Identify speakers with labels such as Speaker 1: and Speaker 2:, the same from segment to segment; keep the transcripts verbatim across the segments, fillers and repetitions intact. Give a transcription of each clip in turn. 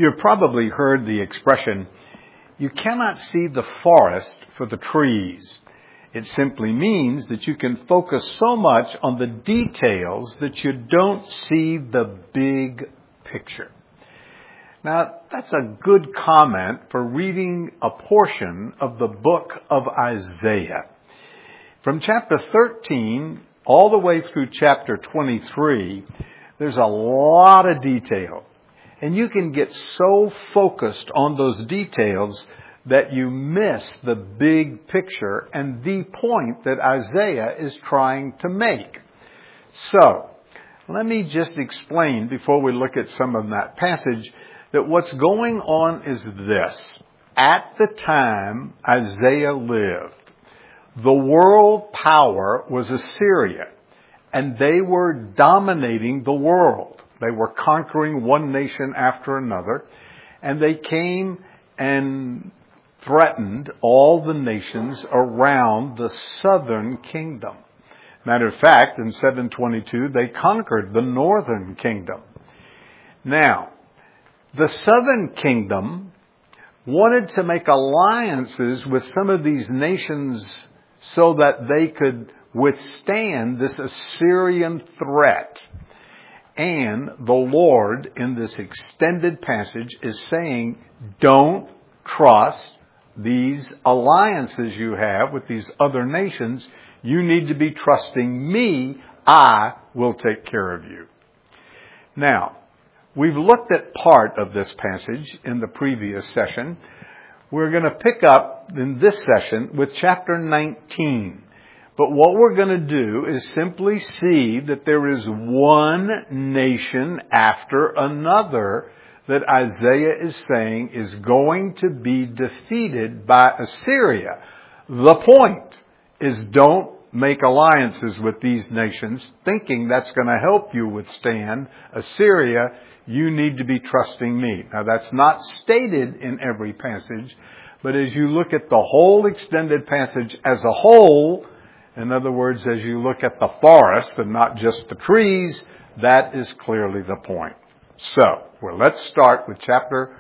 Speaker 1: You've probably heard the expression, you cannot see the forest for the trees. It simply means that you can focus so much on the details that you don't see the big picture. Now, that's a good comment for reading a portion of the book of Isaiah. From chapter thirteen all the way through chapter twenty-three, there's a lot of detail. And you can get so focused on those details that you miss the big picture and the point that Isaiah is trying to make. So, let me just explain before we look at some of that passage that what's going on is this. At the time Isaiah lived, the world power was Assyria, and they were dominating the world. They were conquering one nation after another, and they came and threatened all the nations around the southern kingdom. Matter of fact, in seven twenty-two, they conquered the northern kingdom. Now, the southern kingdom wanted to make alliances with some of these nations so that they could withstand this Assyrian threat. And the Lord, in this extended passage, is saying, don't trust these alliances you have with these other nations. You need to be trusting me. I will take care of you. Now, we've looked at part of this passage in the previous session. We're going to pick up in this session with chapter nineteen. But what we're going to do is simply see that there is one nation after another that Isaiah is saying is going to be defeated by Assyria. The point is, don't make alliances with these nations thinking that's going to help you withstand Assyria. You need to be trusting me. Now, that's not stated in every passage, but as you look at the whole extended passage as a whole, in other words, as you look at the forest and not just the trees, that is clearly the point. So, well, let's start with chapter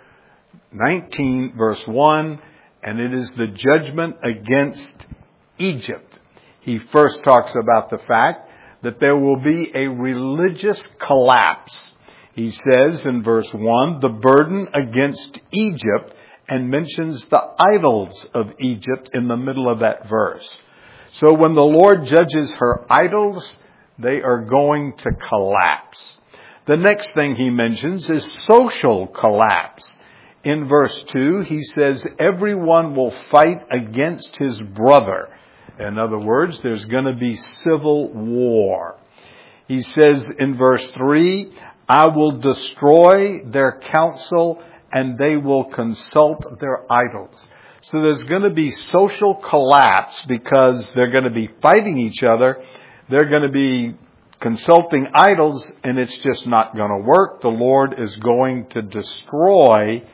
Speaker 1: nineteen, verse one, and it is the judgment against Egypt. He first talks about the fact that there will be a religious collapse. He says in verse one, the burden against Egypt, and mentions the idols of Egypt in the middle of that verse. So when the Lord judges her idols, they are going to collapse. The next thing he mentions is social collapse. In verse two, he says, everyone will fight against his brother. In other words, there's going to be civil war. He says in verse three, I will destroy their counsel and they will consult their idols. So there's going to be social collapse because they're going to be fighting each other. They're going to be consulting idols, and it's just not going to work. The Lord is going to destroy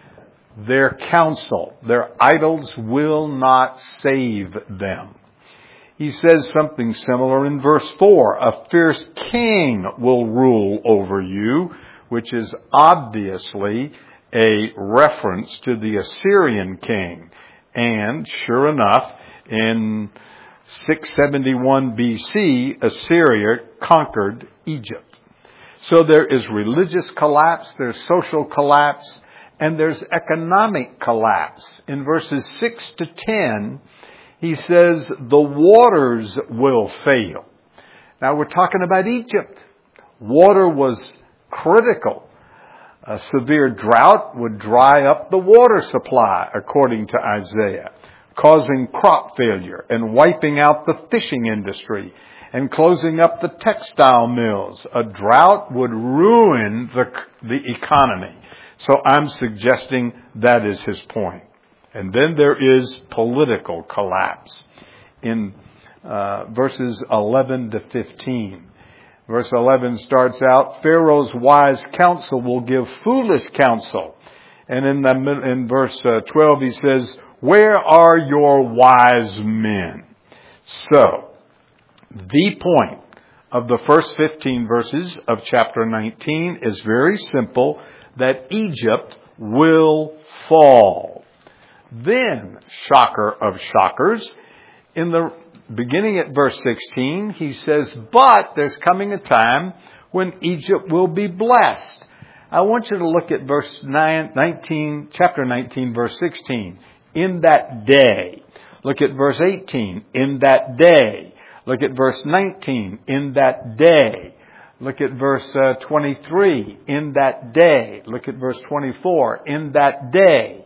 Speaker 1: their counsel. Their idols will not save them. He says something similar in verse four. A fierce king will rule over you, which is obviously a reference to the Assyrian king. And sure enough, in six seventy-one B C, Assyria conquered Egypt. So there is religious collapse, there's social collapse, and there's economic collapse. In verses six to ten, he says, the waters will fail. Now we're talking about Egypt. Water was critical. A severe drought would dry up the water supply, according to Isaiah, causing crop failure and wiping out the fishing industry and closing up the textile mills. A drought would ruin the, the economy. So I'm suggesting that is his point. And then there is political collapse in uh, verses eleven to fifteen. Verse eleven starts out, Pharaoh's wise counsel will give foolish counsel. And in, the, in verse twelve he says, where are your wise men? So, the point of the first fifteen verses of chapter nineteen is very simple, that Egypt will fall. Then, shocker of shockers, in the beginning at verse sixteen, he says, but there's coming a time when Egypt will be blessed. I want you to look at verse nine, nineteen, chapter nineteen, verse sixteen. In that day. Look at verse eighteen. In that day. Look at verse nineteen. In that day. Look at verse uh, twenty-three. In that day. Look at verse twenty-four. In that day.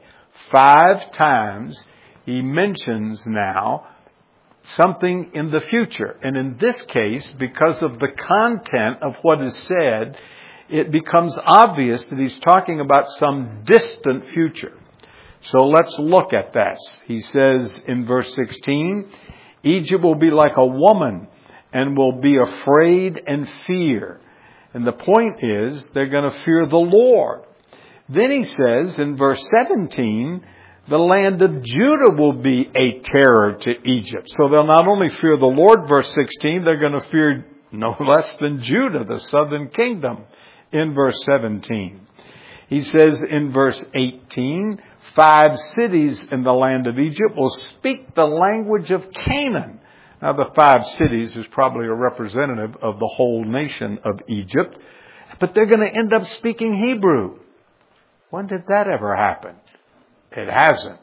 Speaker 1: Five times he mentions now something in the future. And in this case, because of the content of what is said, it becomes obvious that he's talking about some distant future. So let's look at that. He says in verse sixteen, Egypt will be like a woman and will be afraid and fear. And the point is, they're going to fear the Lord. Then he says in verse seventeen, the land of Judah will be a terror to Egypt. So they'll not only fear the Lord, verse sixteen, they're going to fear no less than Judah, the southern kingdom, in verse seventeen. He says in verse eighteen, five cities in the land of Egypt will speak the language of Canaan. Now the five cities is probably a representative of the whole nation of Egypt, but they're going to end up speaking Hebrew. When did that ever happen? It hasn't,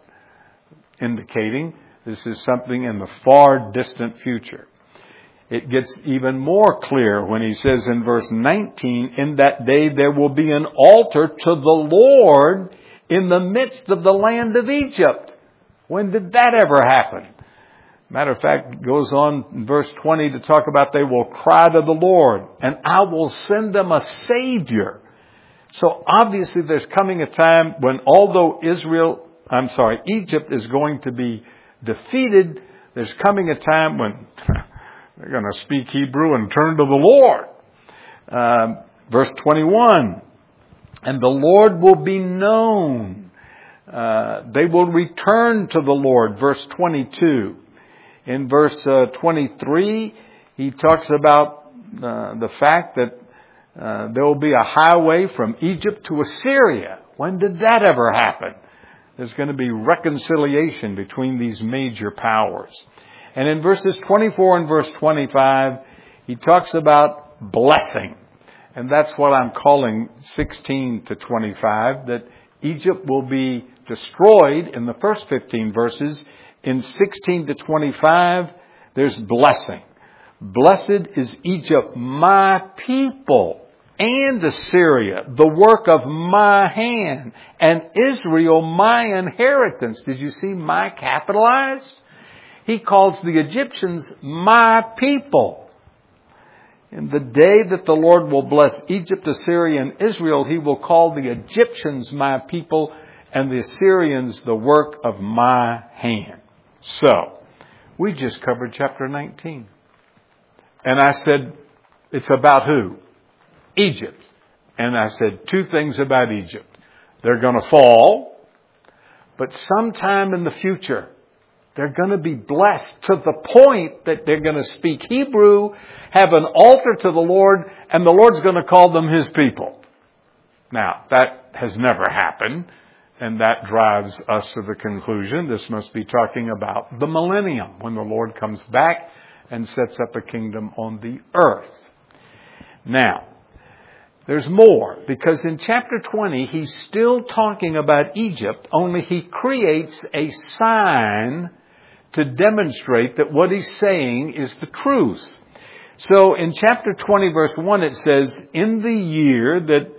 Speaker 1: indicating this is something in the far distant future. It gets even more clear when he says in verse nineteen, in that day there will be an altar to the Lord in the midst of the land of Egypt. When did that ever happen? Matter of fact, it goes on in verse twenty to talk about they will cry to the Lord, and I will send them a Savior. So obviously there's coming a time when although Israel, I'm sorry, Egypt is going to be defeated, there's coming a time when they're going to speak Hebrew and turn to the Lord. Um, verse twenty-one, and the Lord will be known. Uh, they will return to the Lord. Verse twenty-two. In verse uh, twenty-three, he talks about uh, the fact that uh, there will be a highway from Egypt to Assyria. When did that ever happen? There's going to be reconciliation between these major powers. And in verses twenty-four and verse twenty-five, he talks about blessing. And that's what I'm calling sixteen to twenty-five, that Egypt will be destroyed in the first fifteen verses. In sixteen to twenty-five, there's blessing. Blessed is Egypt, my people, and Assyria, the work of my hand, and Israel, my inheritance. Did you see my capitalized? He calls the Egyptians my people. In the day that the Lord will bless Egypt, Assyria, and Israel, he will call the Egyptians my people, and the Assyrians the work of my hand. So, we just covered chapter nineteen. And I said, it's about who? Egypt. And I said two things about Egypt. They're going to fall, but sometime in the future, they're going to be blessed to the point that they're going to speak Hebrew, have an altar to the Lord, and the Lord's going to call them his people. Now, that has never happened. And that drives us to the conclusion this must be talking about the millennium, when the Lord comes back and sets up a kingdom on the earth. Now, there's more, because in chapter twenty, he's still talking about Egypt, only he creates a sign to demonstrate that what he's saying is the truth. So in chapter twenty, verse one, it says, in the year that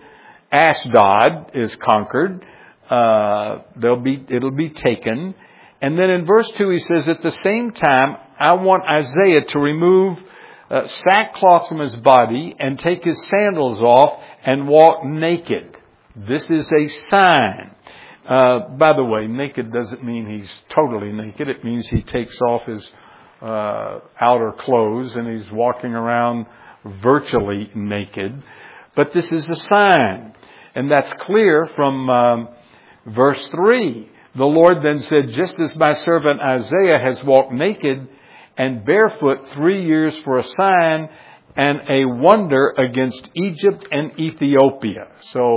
Speaker 1: Ashdod is conquered, Uh, they'll be, it'll be taken. And then in verse two, he says, at the same time, I want Isaiah to remove uh, sackcloth from his body and take his sandals off and walk naked. This is a sign. Uh, by the way, naked doesn't mean he's totally naked. It means he takes off his uh, outer clothes and he's walking around virtually naked. But this is a sign. And that's clear from um, verse three. The Lord then said, just as my servant Isaiah has walked naked and barefoot three years for a sign and a wonder against Egypt and Ethiopia. So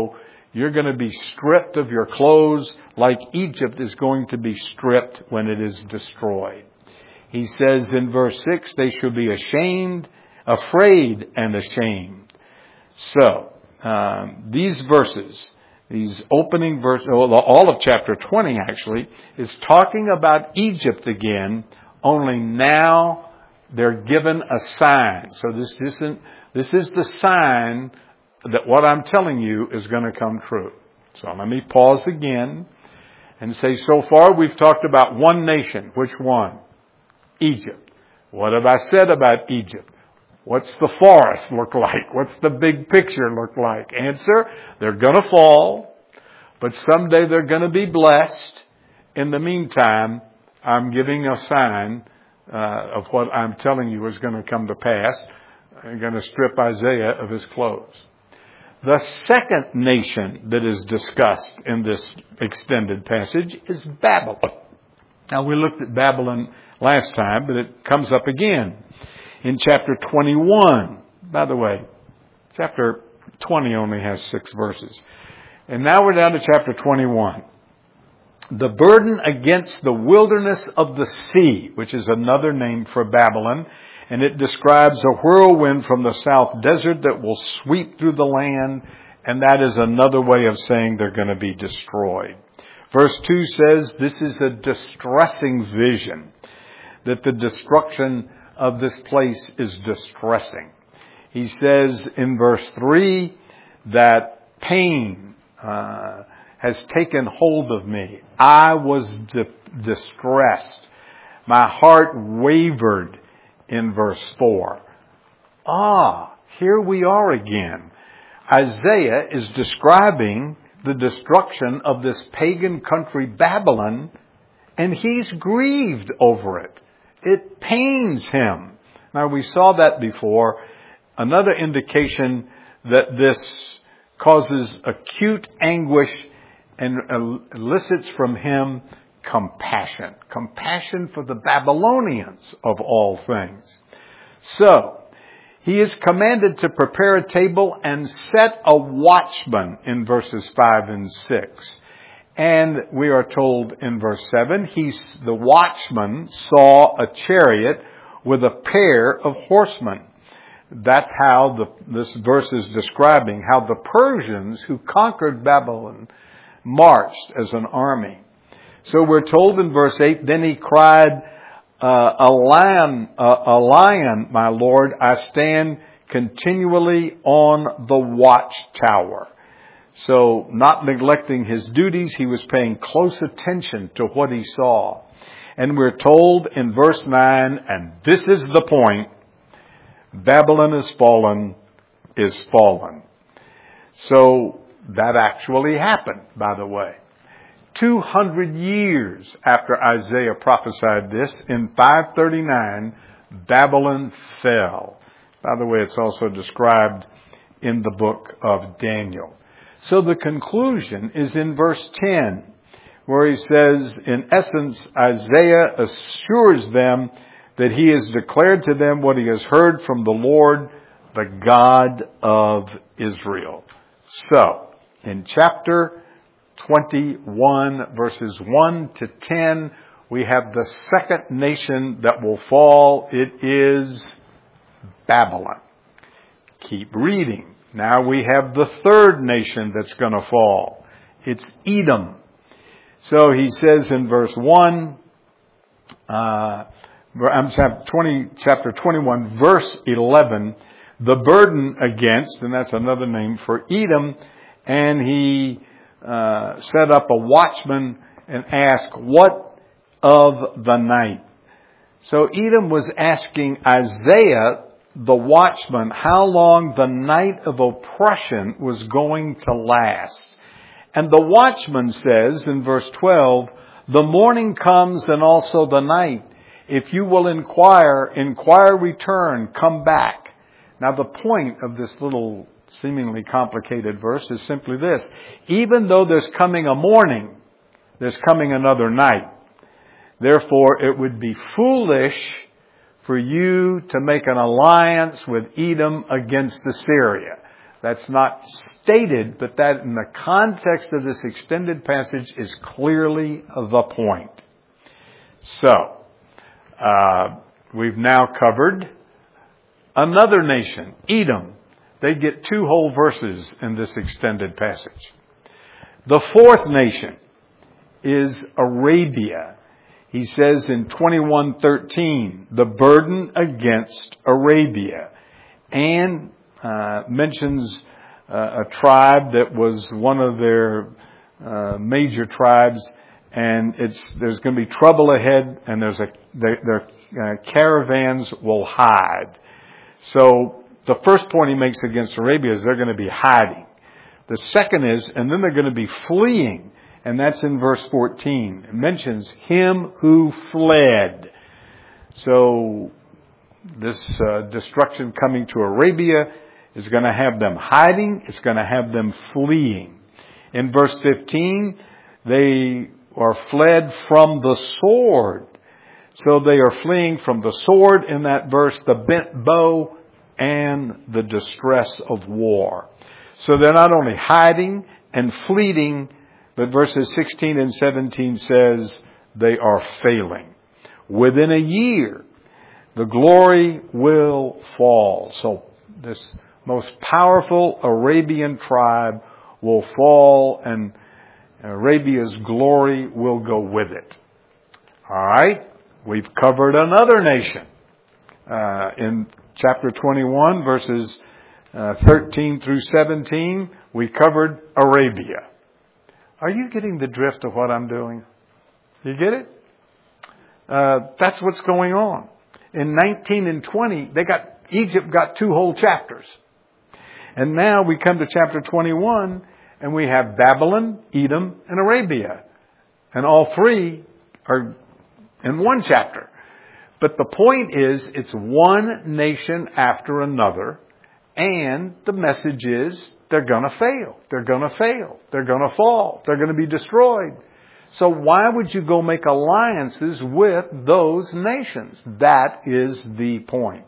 Speaker 1: You're going to be stripped of your clothes like Egypt is going to be stripped when it is destroyed. He says in verse six, they shall be ashamed, afraid, and ashamed. So, um, these verses, these opening verses, all of chapter twenty actually, is talking about Egypt again, only now they're given a sign. So this isn't, this is the sign that what I'm telling you is going to come true. So let me pause again and say, so far we've talked about one nation. Which one? Egypt. What have I said about Egypt? What's the forest look like? What's the big picture look like? Answer, they're going to fall, but someday they're going to be blessed. In the meantime, I'm giving a sign uh, of what I'm telling you is going to come to pass. I'm going to strip Isaiah of his clothes. The second nation that is discussed in this extended passage is Babylon. Now, we looked at Babylon last time, but it comes up again in chapter twenty-one. By the way, chapter twenty only has six verses. And now we're down to chapter twenty-one. The burden against the wilderness of the sea, which is another name for Babylon. And it describes a whirlwind from the south desert that will sweep through the land. And that is another way of saying they're going to be destroyed. Verse two says this is a distressing vision, that the destruction of this place is distressing. He says in verse three that pain uh, has taken hold of me. I was di- distressed. My heart wavered. In verse four. Ah, here we are again. Isaiah is describing the destruction of this pagan country, Babylon, and he's grieved over it. It pains him. Now, we saw that before. Another indication that this causes acute anguish and elicits from him compassion. Compassion for the Babylonians of all things. So, he is commanded to prepare a table and set a watchman in verses five and six. And we are told in verse seven, he's, the watchman saw a chariot with a pair of horsemen. That's how the, this verse is describing how the Persians who conquered Babylon marched as an army. So we're told in verse eight, then he cried, uh, a lion, uh, a lion, my Lord, I stand continually on the watchtower. So not neglecting his duties, he was paying close attention to what he saw. And we're told in verse nine, and this is the point, Babylon is fallen, is fallen. So that actually happened, by the way. two hundred years after Isaiah prophesied this, in five thirty-nine, Babylon fell. By the way, it's also described in the book of Daniel. So the conclusion is in verse ten, where he says, in essence, Isaiah assures them that he has declared to them what he has heard from the Lord, the God of Israel. So, in chapter twenty-one, verses one to ten, we have the second nation that will fall. It is Babylon. Keep reading. Now we have the third nation that's going to fall. It's Edom. So he says in verse one, uh, I'm twenty, chapter twenty-one, verse eleven, the burden against, and that's another name for Edom, and he uh, set up a watchman and asked, what of the night? So Edom was asking Isaiah, the watchman, how long the night of oppression was going to last. And the watchman says in verse twelve, the morning comes and also the night. If you will inquire, inquire, return, come back. Now the point of this little seemingly complicated verse is simply this. Even though there's coming a morning, there's coming another night. Therefore, it would be foolish for you to make an alliance with Edom against Assyria. That's not stated, but that in the context of this extended passage is clearly the point. So, uh, we've now covered another nation, Edom. They get two whole verses in this extended passage. The fourth nation is Arabia. He says in twenty-one thirteen, the burden against Arabia. And uh, mentions uh, a tribe that was one of their uh, major tribes. And it's there's going to be trouble ahead, and there's a their, their uh, caravans will hide. So the first point he makes against Arabia is they're going to be hiding. The second is, and then they're going to be fleeing. And that's in verse fourteen. It mentions him who fled. So this uh, destruction coming to Arabia is going to have them hiding. It's going to have them fleeing. In verse fifteen, they are fled from the sword. So they are fleeing from the sword in that verse, the bent bow, and the distress of war. So they're not only hiding and fleeing, but verses sixteen and seventeen says they are failing. Within a year, the glory will fall. So this most powerful Arabian tribe will fall, and Arabia's glory will go with it. All right. We've covered another nation uh, in chapter twenty-one, verses uh, thirteen through seventeen. We covered Arabia. Are you getting the drift of what I'm doing? You get it? Uh, that's what's going on. In nineteen and twenty, they got Egypt got two whole chapters. And now we come to chapter twenty-one, and we have Babylon, Edom, and Arabia. And all three are in one chapter. But the point is, it's one nation after another, and the message is they're going to fail. They're going to fail. They're going to fall. They're going to be destroyed. So why would you go make alliances with those nations? That is the point.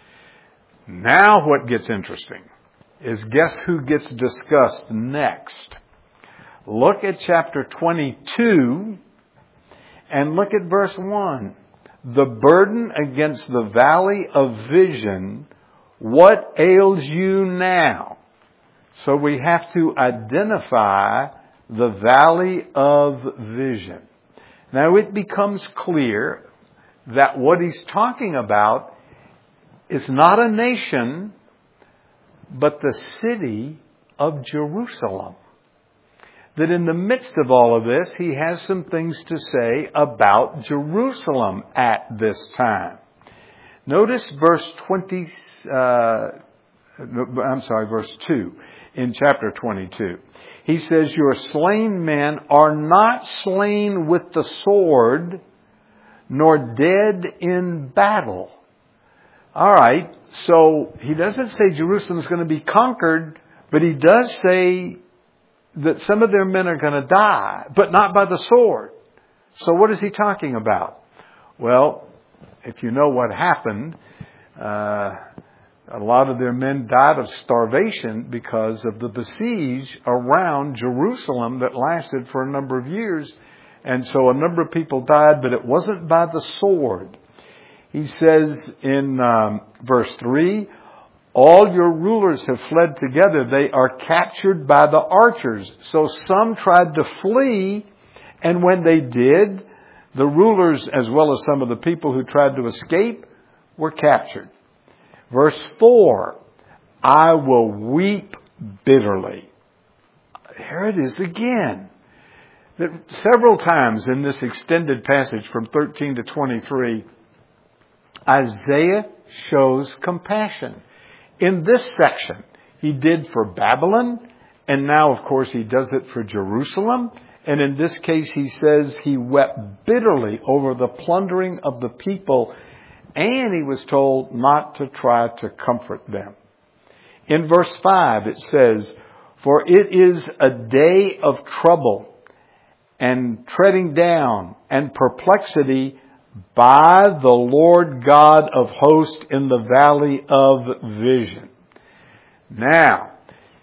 Speaker 1: Now what gets interesting is, guess who gets discussed next? Look at chapter twenty-two and look at verse one. The burden against the valley of vision, what ails you now? So we have to identify the valley of vision. Now it becomes clear that what he's talking about is not a nation, but the city of Jerusalem. That in the midst of all of this, he has some things to say about Jerusalem at this time. Notice verse twenty, uh, I'm sorry, verse two in chapter twenty-two. He says, your slain men are not slain with the sword, nor dead in battle. All right, so he doesn't say Jerusalem is going to be conquered, but he does say that some of their men are going to die, but not by the sword. So what is he talking about? Well, if you know what happened, uh, a lot of their men died of starvation because of the besiege around Jerusalem that lasted for a number of years. And so a number of people died, but it wasn't by the sword. He says in um, verse three, all your rulers have fled together. They are captured by the archers. So some tried to flee, and when they did, the rulers as well as some of the people who tried to escape were captured. Verse four, I will weep bitterly. Here it is again. That several times in this extended passage from thirteen to twenty-three, Isaiah shows compassion. In this section, he did for Babylon, and now, of course, he does it for Jerusalem. And in this case, he says he wept bitterly over the plundering of the people, and he was told not to try to comfort them. In verse five, it says, for it is a day of trouble and treading down and perplexity by the Lord God of hosts in the valley of vision. Now,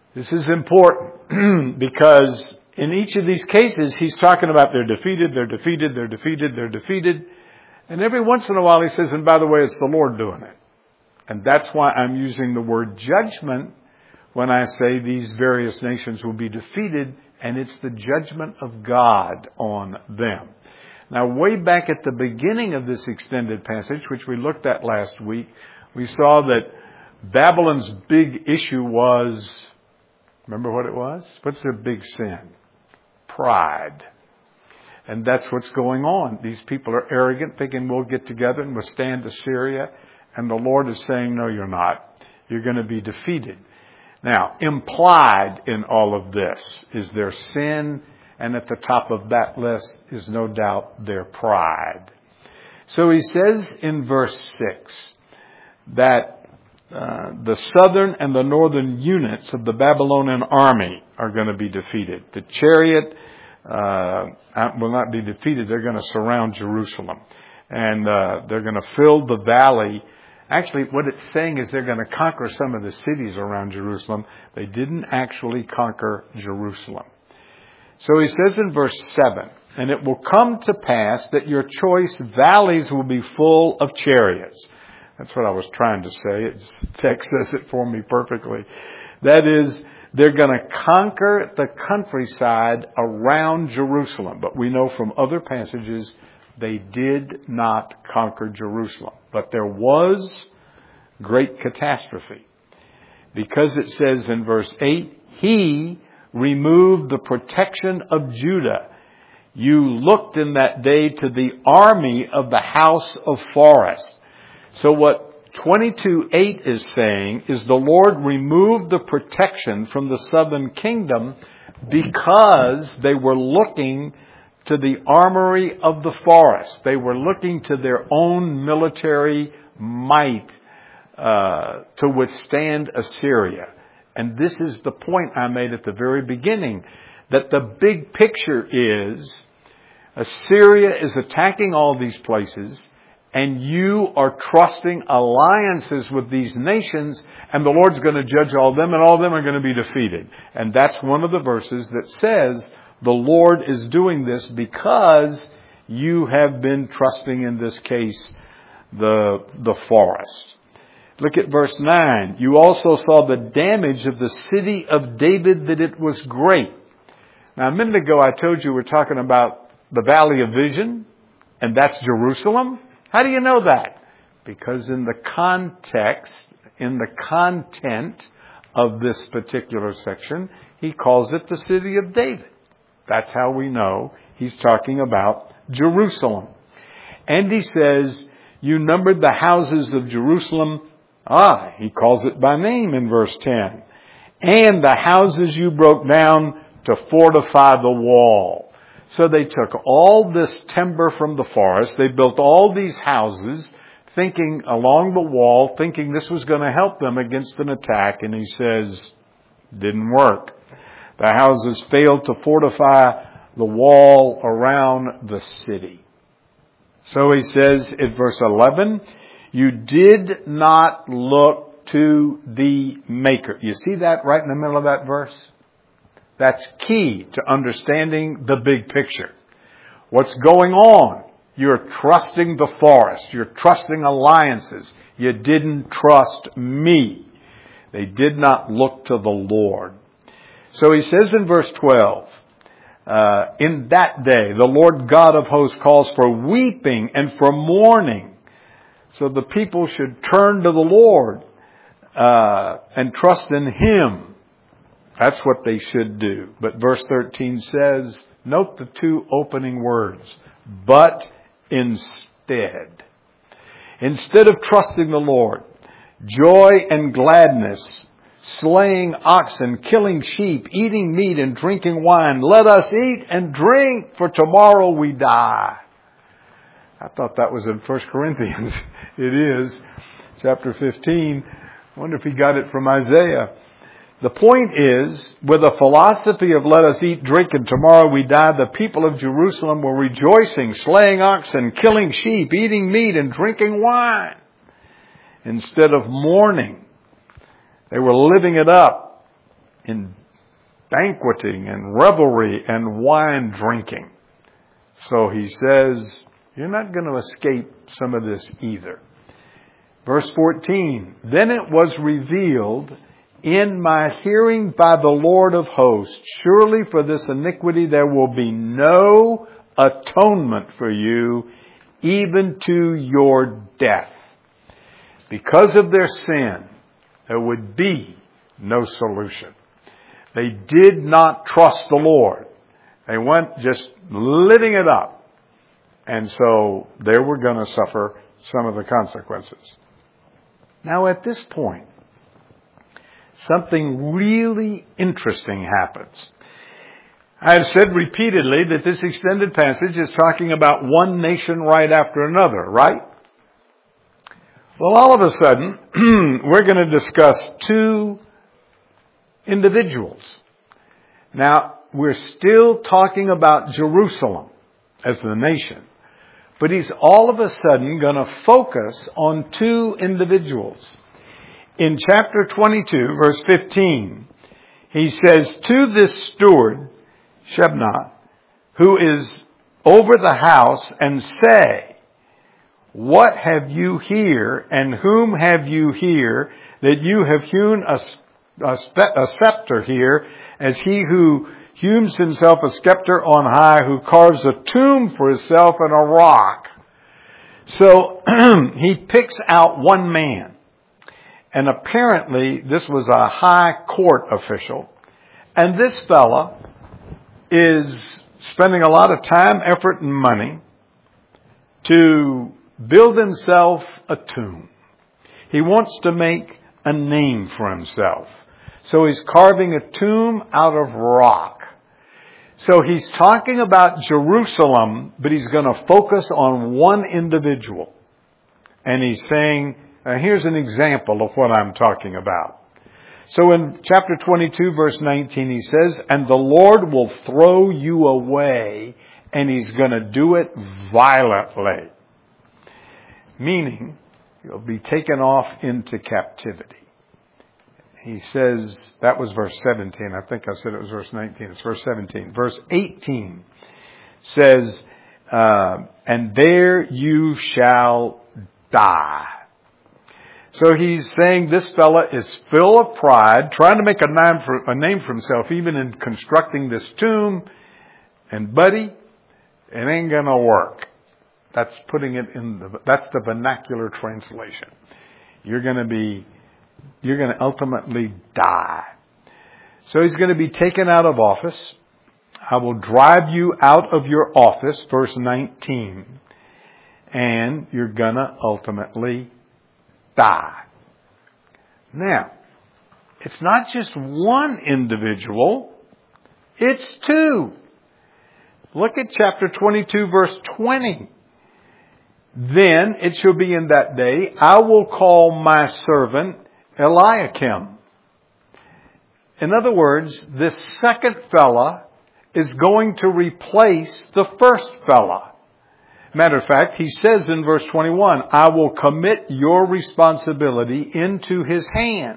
Speaker 1: This is important because in each of these cases, he's talking about they're defeated, they're defeated, they're defeated, they're defeated. And every once in a while he says, and by the way, it's the Lord doing it. And that's why I'm using the word judgment when I say these various nations will be defeated, and it's the judgment of God on them. Now, way back at the beginning of this extended passage, which we looked at last week, we saw that Babylon's big issue was, remember what it was? What's their big sin? Pride. And that's what's going on. These people are arrogant, thinking we'll get together and withstand Assyria. And the Lord is saying, no, you're not. You're going to be defeated. Now, implied in all of this is their sin, and at the top of that list is no doubt their pride. So he says in verse six that uh, the southern and the northern units of the Babylonian army are going to be defeated. The chariot uh, will not be defeated. They're going to surround Jerusalem. And uh, they're going to fill the valley. Actually, what it's saying is they're going to conquer some of the cities around Jerusalem. They didn't actually conquer Jerusalem. So he says in verse seven, and it will come to pass that your choice valleys will be full of chariots. That's what I was trying to say. It's, text says it for me perfectly. That is, they're going to conquer the countryside around Jerusalem. But we know from other passages they did not conquer Jerusalem. But there was great catastrophe. Because it says in verse eight, he removed the protection of Judah. You looked in that day to the army of the house of Forest. So what twenty-two eight is saying is the Lord removed the protection from the southern kingdom because they were looking to the armory of the forest. They were looking to their own military might uh, to withstand Assyria. And this is the point I made at the very beginning, that the big picture is Assyria is attacking all these places, and you are trusting alliances with these nations, and the Lord's going to judge all of them, and all of them are going to be defeated. And that's one of the verses that says the Lord is doing this because you have been trusting, in this case, the, the forest. Look at verse nine. You also saw the damage of the city of David, that it was great. Now, a minute ago, I told you we're talking about the Valley of Vision, and that's Jerusalem. How do you know that? Because in the context, in the content of this particular section, he calls it the city of David. That's how we know he's talking about Jerusalem. And he says, you numbered the houses of Jerusalem. Ah, he calls it by name in verse ten. And the houses you broke down to fortify the wall. So they took all this timber from the forest. They built all these houses, thinking along the wall, thinking this was going to help them against an attack. And he says, didn't work. The houses failed to fortify the wall around the city. So he says in verse eleven, you did not look to the Maker. You see that right in the middle of that verse? That's key to understanding the big picture. What's going on? You're trusting the forest. You're trusting alliances. You didn't trust me. They did not look to the Lord. So he says in verse twelve, uh, in that day, the Lord God of hosts calls for weeping and for mourning. So the people should turn to the Lord uh, and trust in Him. That's what they should do. But verse thirteen says, note the two opening words, but instead. Instead of trusting the Lord, joy and gladness, slaying oxen, killing sheep, eating meat and drinking wine, let us eat and drink, for tomorrow we die. I thought that was in First Corinthians. It is. Chapter fifteen. I wonder if he got it from Isaiah. The point is, with a philosophy of let us eat, drink, and tomorrow we die, the people of Jerusalem were rejoicing, slaying oxen, killing sheep, eating meat, and drinking wine. Instead of mourning, they were living it up in banqueting and revelry and wine drinking. So he says, you're not going to escape some of this either. Verse fourteen, then it was revealed in my hearing by the Lord of hosts, surely for this iniquity there will be no atonement for you, even to your death. Because of their sin, there would be no solution. They did not trust the Lord. They went just living it up. And so they were going to suffer some of the consequences. Now at this point, something really interesting happens. I have said repeatedly that this extended passage is talking about one nation right after another, right? Well, all of a sudden, we're going to discuss two individuals. Now, we're still talking about Jerusalem as the nation, but he's all of a sudden going to focus on two individuals. In chapter twenty-two, verse fifteen, he says, to this steward, Shebna, who is over the house, and say, what have you here, and whom have you here, that you have hewn a, a, a scepter here, as he who hews himself a scepter on high, who carves a tomb for himself in a rock. So he picks out one man. And apparently this was a high court official. And this fella is spending a lot of time, effort, and money to build himself a tomb. He wants to make a name for himself. So he's carving a tomb out of rock. So he's talking about Jerusalem, but he's going to focus on one individual. And he's saying, uh, here's an example of what I'm talking about. So in chapter twenty-two, verse nineteen, he says, and the Lord will throw you away, and he's going to do it violently. Meaning, you'll be taken off into captivity. He says, that was verse seventeen. I think I said it was verse nineteen. It's verse seventeen. Verse eighteen says, uh, and there you shall die. So he's saying this fella is full of pride, trying to make a name for, a name for himself, even in constructing this tomb. And buddy, it ain't gonna work. That's putting it in the, that's the vernacular translation. You're gonna be, you're gonna ultimately die. So he's gonna be taken out of office. I will drive you out of your office, verse nineteen. And you're gonna ultimately die. Now, it's not just one individual, it's two. Look at chapter twenty-two, verse twenty. Then it shall be in that day, I will call my servant Eliakim. In other words, this second fella is going to replace the first fella. Matter of fact, he says in verse twenty-one, I will commit your responsibility into his hand.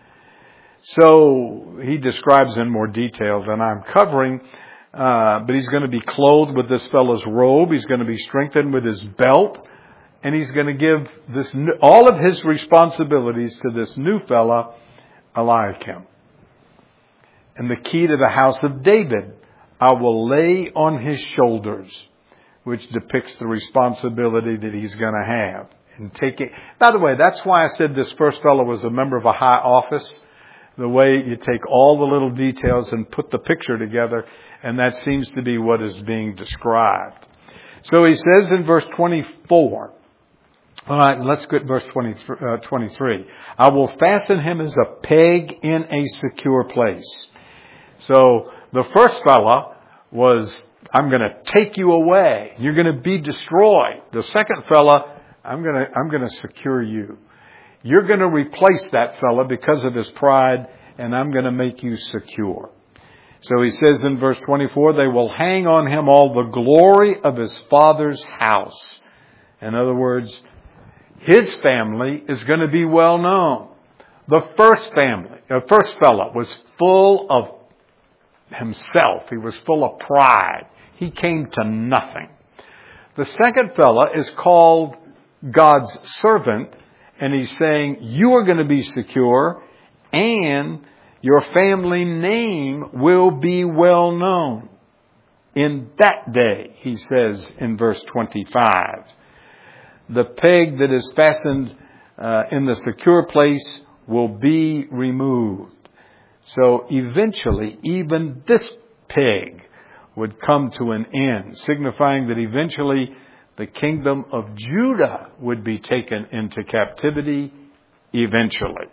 Speaker 1: So he describes in more detail than I'm covering, uh, but he's going to be clothed with this fellow's robe. He's going to be strengthened with his belt, and he's going to give this new, all of his responsibilities to this new fella, Eliakim. And the key to the house of David, I will lay on his shoulders, which depicts the responsibility that he's going to have. And take it. By the way, that's why I said this first fellow was a member of a high office. The way you take all the little details and put the picture together, and that seems to be what is being described. So he says in verse twenty-four, all right, let's go to verse twenty-three. I will fasten him as a peg in a secure place. So the first fella was, I'm going to take you away. You're going to be destroyed. The second fella, I'm going to, I'm going to secure you. You're going to replace that fella because of his pride, and I'm going to make you secure. So he says in verse twenty-four, they will hang on him all the glory of his father's house. In other words, his family is going to be well known. The first family, the first fellow was full of himself. He was full of pride. He came to nothing. The second fella is called God's servant, and he's saying, you are going to be secure, and your family name will be well known. In that day, he says in verse twenty-five, the peg that is fastened uh, in the secure place will be removed. So eventually, even this peg would come to an end, signifying that eventually the kingdom of Judah would be taken into captivity eventually.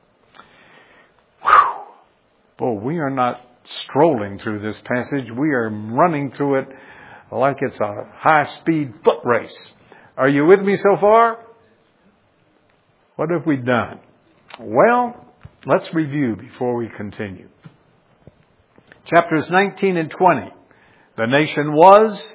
Speaker 1: Whew. Boy, we are not strolling through this passage. We are running through it like it's a high-speed foot race. Are you with me so far? What have we done? Well, let's review before we continue. Chapters nineteen and twenty. The nation was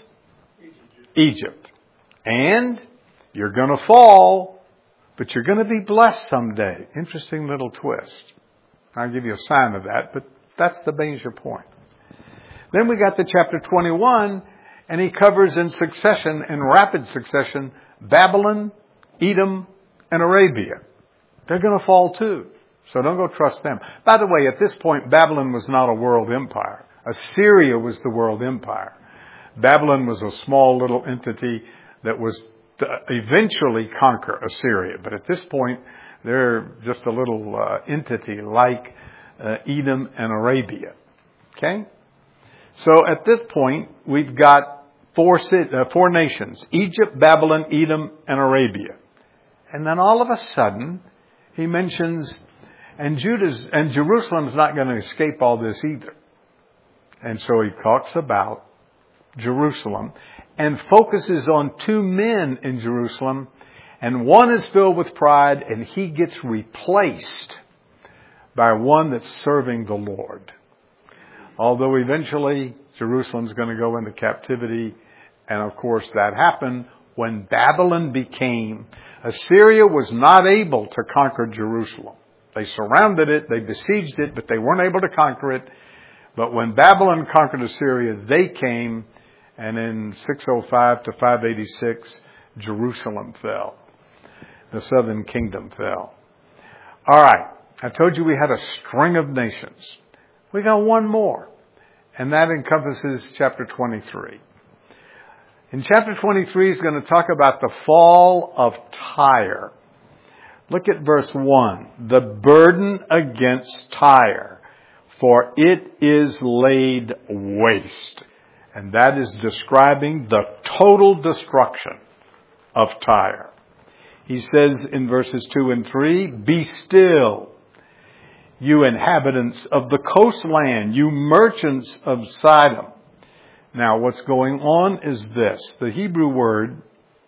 Speaker 1: Egypt. And you're going to fall, but you're going to be blessed someday. Interesting little twist. I'll give you a sign of that, but that's the major point. Then we got to chapter twenty-one, and he covers in succession, in rapid succession, Babylon, Edom, and Arabia. They're going to fall too. So don't go trust them. By the way, at this point, Babylon was not a world empire. Assyria was the world empire. Babylon was a small little entity that was to eventually conquer Assyria. But at this point, they're just a little uh, entity like uh, Edom and Arabia. Okay? So at this point, we've got four, uh, four nations. Egypt, Babylon, Edom, and Arabia. And then all of a sudden, he mentions, and Judah's, and Jerusalem's not going to escape all this either. And so he talks about Jerusalem and focuses on two men in Jerusalem. And one is filled with pride, and he gets replaced by one that's serving the Lord. Although eventually Jerusalem's going to go into captivity. And of course that happened when Babylon became, Assyria was not able to conquer Jerusalem. They surrounded it, they besieged it, but they weren't able to conquer it. But when Babylon conquered Assyria, they came, and in six oh five to five eighty-six, Jerusalem fell. The southern kingdom fell. All right. I told you we had a string of nations. We got one more, and that encompasses chapter twenty-three. In chapter twenty-three, he's going to talk about the fall of Tyre. Look at verse one. The burden against Tyre, for it is laid waste. And that is describing the total destruction of Tyre. He says in verses two and three, be still, you inhabitants of the coastland, you merchants of Sidon. Now, what's going on is this. The Hebrew word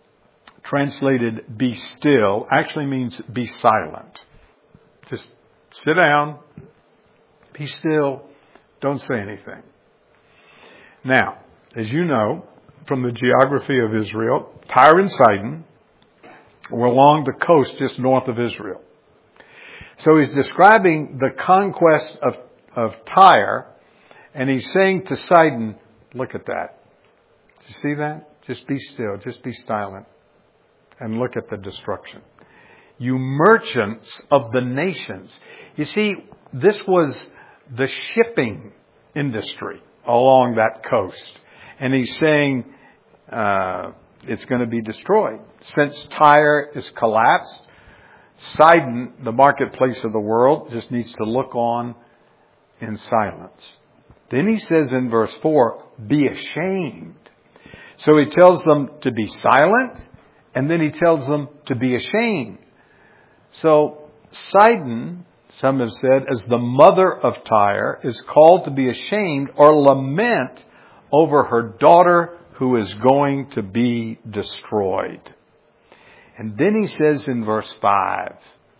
Speaker 1: translated be still actually means be silent. Just sit down, be still, don't say anything. Now, as you know from the geography of Israel, Tyre and Sidon were along the coast just north of Israel. So he's describing the conquest of, of Tyre, and he's saying to Sidon, look at that. Do you see that? Just be still. Just be silent. And look at the destruction. You merchants of the nations. You see, this was the shipping industry along that coast. And he's saying uh, it's going to be destroyed. Since Tyre is collapsed, Sidon, the marketplace of the world, just needs to look on in silence. Then he says in verse four, be ashamed. So he tells them to be silent, and then he tells them to be ashamed. So Sidon, some have said, as the mother of Tyre, is called to be ashamed or lament over her daughter who is going to be destroyed. And then he says in verse five,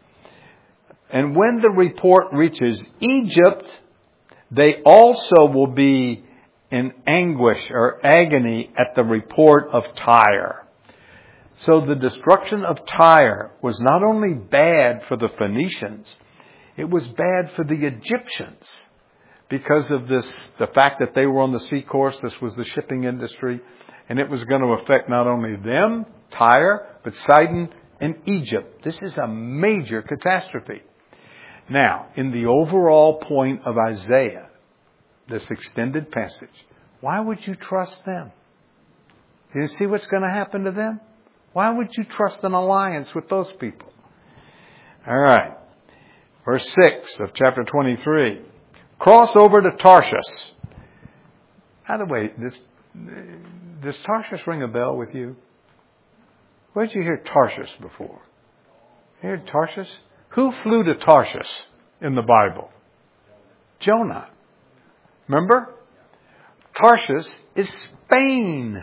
Speaker 1: and when the report reaches Egypt, they also will be in anguish or agony at the report of Tyre. So the destruction of Tyre was not only bad for the Phoenicians, It was bad for the Egyptians because of this, the fact that they were on the sea course. This was the shipping industry. And it was going to affect not only them, Tyre, but Sidon and Egypt. This is a major catastrophe. Now, in the overall point of Isaiah, this extended passage, why would you trust them? Do you see what's going to happen to them? Why would you trust an alliance with those people? All right. Verse six of chapter twenty-three. Cross over to Tarshish. By the way, this, does Tarshish ring a bell with you? Where did you hear Tarshish before? You heard Tarshish? Who flew to Tarshish in the Bible? Jonah. Remember? Tarshish is Spain.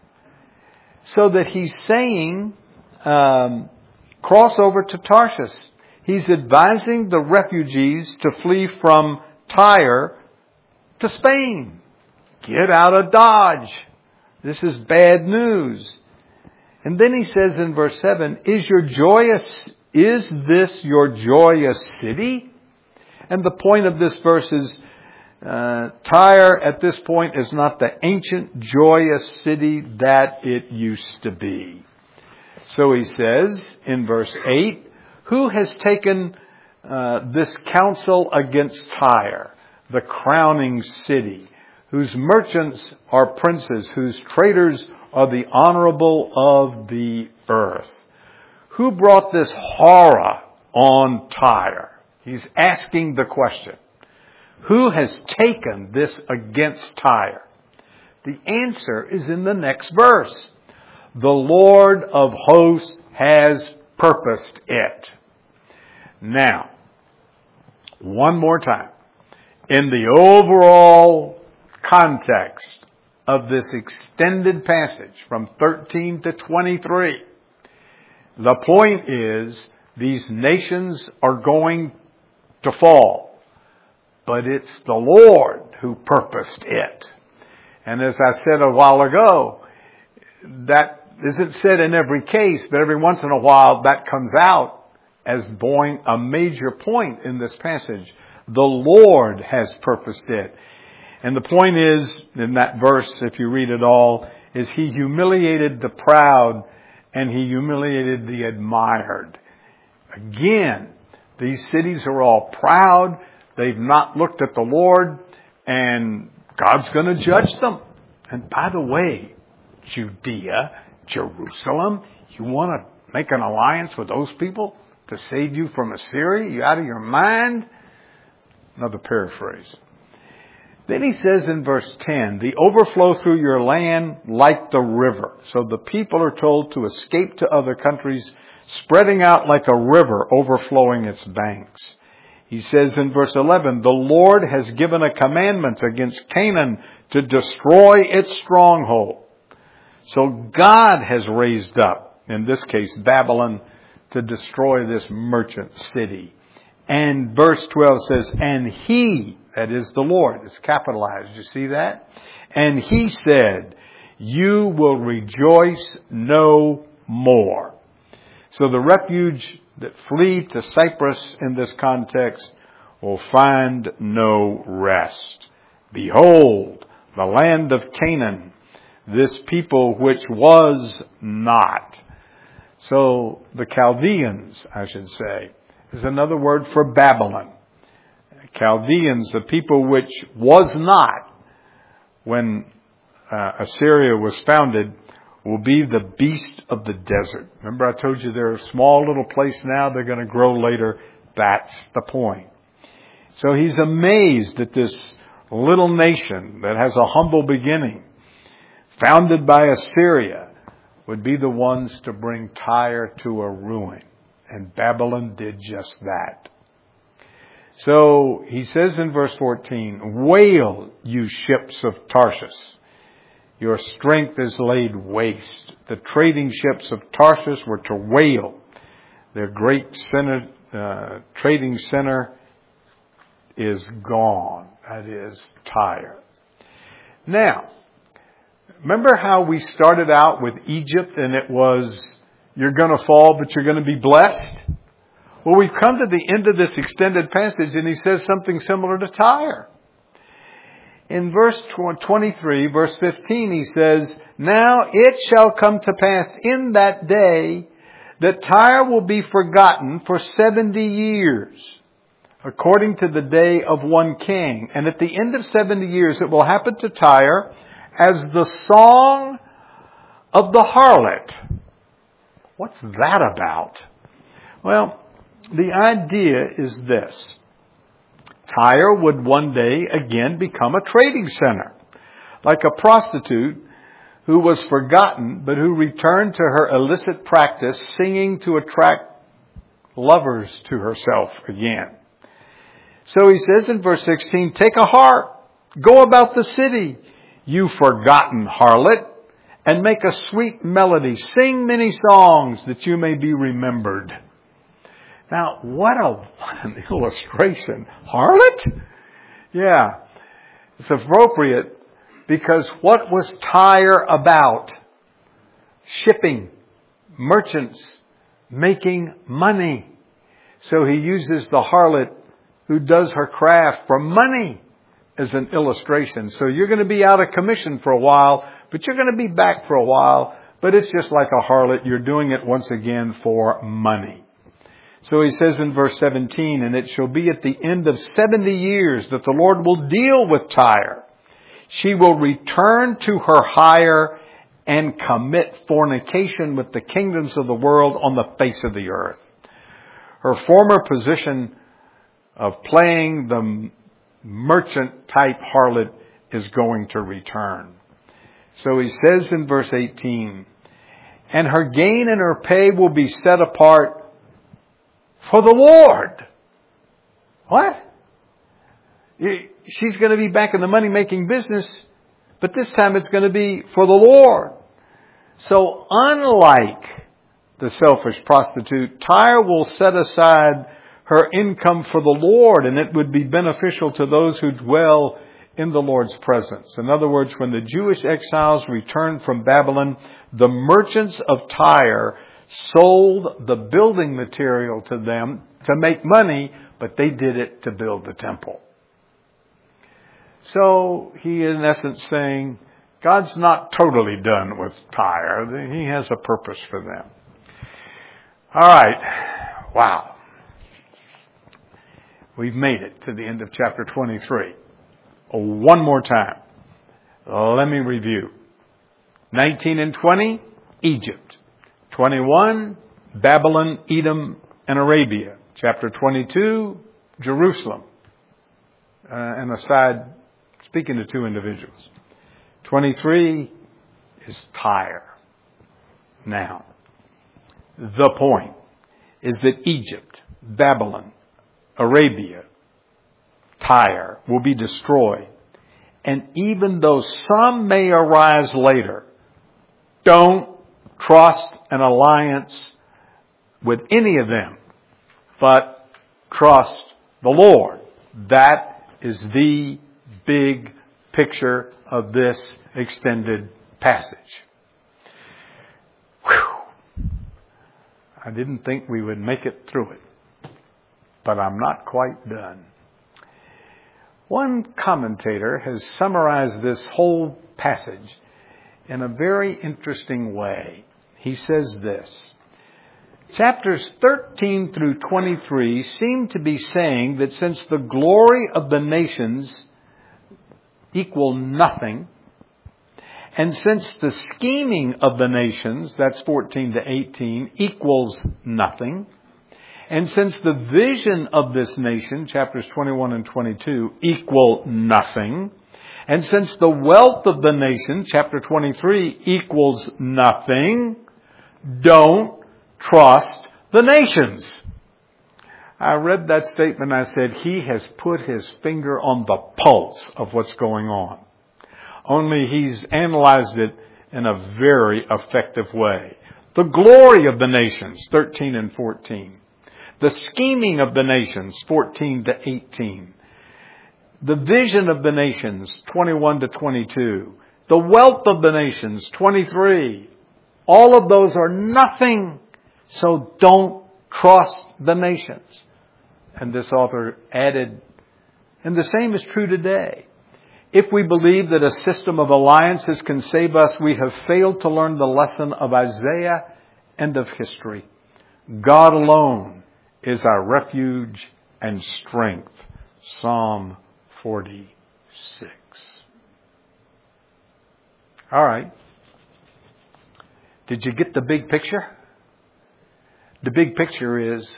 Speaker 1: So that he's saying, um, cross over to Tarshish. He's advising the refugees to flee from Tyre to Spain. Get out of Dodge. This is bad news. And then he says in verse seven, is your joyous, is this your joyous city? And the point of this verse is, uh, Tyre at this point is not the ancient joyous city that it used to be. So he says in verse eight, who has taken uh, this counsel against Tyre, the crowning city, whose merchants are princes, whose traders are the honorable of the earth? Who brought this horror on Tyre? He's asking the question. Who has taken this against Tyre? The answer is in the next verse. The Lord of hosts has purposed it. Now, one more time. In the overall context of this extended passage from thirteen to twenty-three, the point is these nations are going to fall. But it's the Lord who purposed it. And as I said a while ago, that isn't said in every case, but every once in a while that comes out as being a major point in this passage. The Lord has purposed it. And the point is, in that verse, if you read it all, is he humiliated the proud and he humiliated the admired. Again, these cities are all proud. They've not looked at the Lord, and God's going to judge them. And by the way, Judea, Jerusalem, you want to make an alliance with those people to save you from Assyria? You out of your mind? Another paraphrase. Then he says in verse ten, the overflow through your land like the river. So the people are told to escape to other countries, spreading out like a river, overflowing its banks. He says in verse eleven, the Lord has given a commandment against Canaan to destroy its stronghold. So God has raised up, in this case Babylon, to destroy this merchant city. And verse twelve says, and he, that is the Lord, it's capitalized, you see that? And he said, you will rejoice no more. So the refuge that flee to Cyprus in this context will find no rest. Behold, the land of Canaan, this people which was not. So the Chaldeans, I should say, is another word for Babylon. Chaldeans, the people which was not when uh, Assyria was founded, will be the beast of the desert. Remember I told you they're a small little place now, they're going to grow later. That's the point. So he's amazed that this little nation that has a humble beginning, founded by Assyria, would be the ones to bring Tyre to a ruin. And Babylon did just that. So he says in verse fourteen, wail, you ships of Tarshish. Your strength is laid waste. The trading ships of Tarshish were to wail. Their great center, uh, trading center is gone. That is Tyre. Now, remember how we started out with Egypt and it was, you're going to fall, but you're going to be blessed? Well, we've come to the end of this extended passage, and he says something similar to Tyre. In verse twenty-three, verse fifteen, he says, "Now it shall come to pass in that day that Tyre will be forgotten for seventy years, according to the day of one king. And at the end of seventy years, it will happen to Tyre as the song of the harlot." What's that about? Well, the idea is this. Tyre would one day again become a trading center, like a prostitute who was forgotten, but who returned to her illicit practice, singing to attract lovers to herself again. So he says in verse sixteen, "Take a harp, go about the city, you forgotten harlot, and make a sweet melody. Sing many songs that you may be remembered." Now, what, a, what an illustration. Harlot? Yeah, it's appropriate because what was Tyre about? Shipping, merchants, making money. So he uses the harlot who does her craft for money as an illustration. So you're going to be out of commission for a while, but you're going to be back for a while. But it's just like a harlot. You're doing it once again for money. So he says in verse seventeen, "And it shall be at the end of seventy years that the Lord will deal with Tyre. She will return to her hire and commit fornication with the kingdoms of the world on the face of the earth." Her former position of playing the merchant type harlot is going to return. So he says in verse eighteen, "And her gain and her pay will be set apart for the Lord." What? She's going to be back in the money-making business, but this time it's going to be for the Lord. So unlike the selfish prostitute, Tyre will set aside her income for the Lord, and it would be beneficial to those who dwell in the Lord's presence. In other words, when the Jewish exiles returned from Babylon, the merchants of Tyre sold the building material to them to make money, but they did it to build the temple. So he in essence saying, God's not totally done with Tyre. He has a purpose for them. All right. Wow. We've made it to the end of chapter twenty-three. One more time. Let me review. nineteen and twenty, Egypt. twenty-one, Babylon, Edom, and Arabia. Chapter twenty-two, Jerusalem. Uh, and aside, speaking to two individuals. twenty-three is Tyre. Now, the point is that Egypt, Babylon, Arabia, Tyre will be destroyed. And even though some may arise later, don't trust an alliance with any of them, but trust the Lord. That is the big picture of this extended passage. Whew. I didn't think we would make it through it, but I'm not quite done. One commentator has summarized this whole passage in a very interesting way. He says this: chapters thirteen through twenty-three seem to be saying that since the glory of the nations equal nothing, and since the scheming of the nations, that's fourteen to eighteen, equals nothing, and since the vision of this nation, chapters twenty-one and twenty-two, equal nothing, and since the wealth of the nation, chapter twenty-three, equals nothing, don't trust the nations. I read that statement and I said, he has put his finger on the pulse of what's going on. Only he's analyzed it in a very effective way. The glory of the nations, thirteen and fourteen. The scheming of the nations, fourteen to eighteen. The vision of the nations, twenty-one to twenty-two. The wealth of the nations, twenty-three. All of those are nothing. So don't trust the nations. And this author added, and the same is true today. If we believe that a system of alliances can save us, we have failed to learn the lesson of Isaiah and of history. God alone is our refuge and strength. Psalm forty-six. All right. Did you get the big picture? The big picture is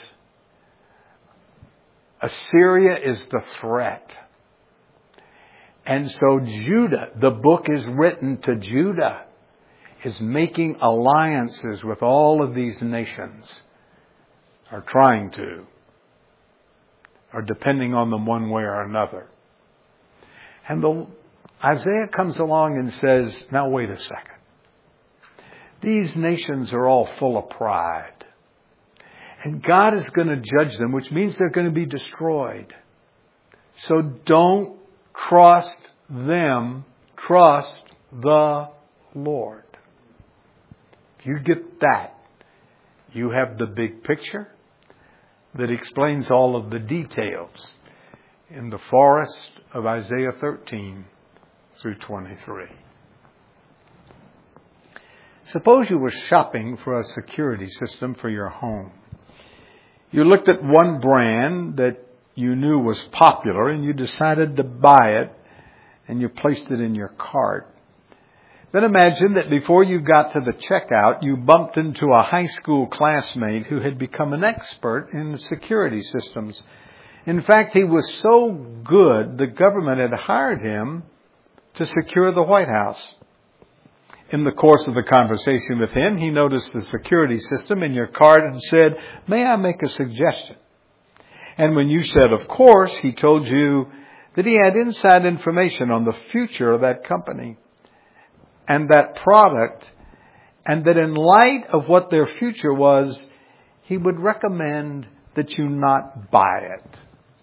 Speaker 1: Assyria is the threat. And so Judah, the book is written to Judah, is making alliances with all of these nations, are trying to, or depending on them one way or another. And the, Isaiah comes along and says, now wait a second. These nations are all full of pride. And God is going to judge them, which means they're going to be destroyed. So don't trust them. Trust the Lord. If you get that, you have the big picture that explains all of the details in the forest of Isaiah thirteen through twenty-three. Suppose you were shopping for a security system for your home. You looked at one brand that you knew was popular and you decided to buy it and you placed it in your cart. Then imagine that before you got to the checkout, you bumped into a high school classmate who had become an expert in security systems. In fact, he was so good, the government had hired him to secure the White House. In the course of the conversation with him, he noticed the security system in your cart and said, "May I make a suggestion?" And when you said, "Of course," he told you that he had inside information on the future of that company and that product, and that in light of what their future was, he would recommend that you not buy it.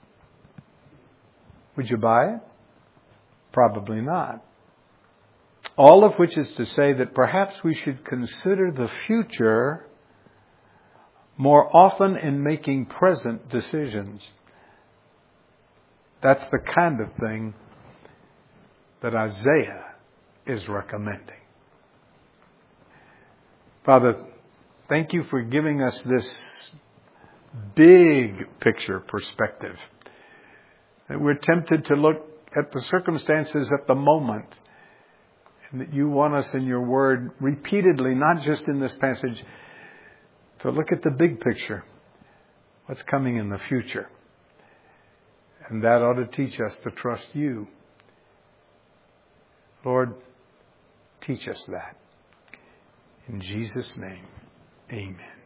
Speaker 1: Would you buy it? Probably not. All of which is to say that perhaps we should consider the future more often in making present decisions. That's the kind of thing that Isaiah is recommending. Father, thank you for giving us this big picture perspective. That we're tempted to look at the circumstances at the moment, and that you want us in your word repeatedly, not just in this passage, to look at the big picture, what's coming in the future. And that ought to teach us to trust you. Lord, teach us that. In Jesus' name, amen.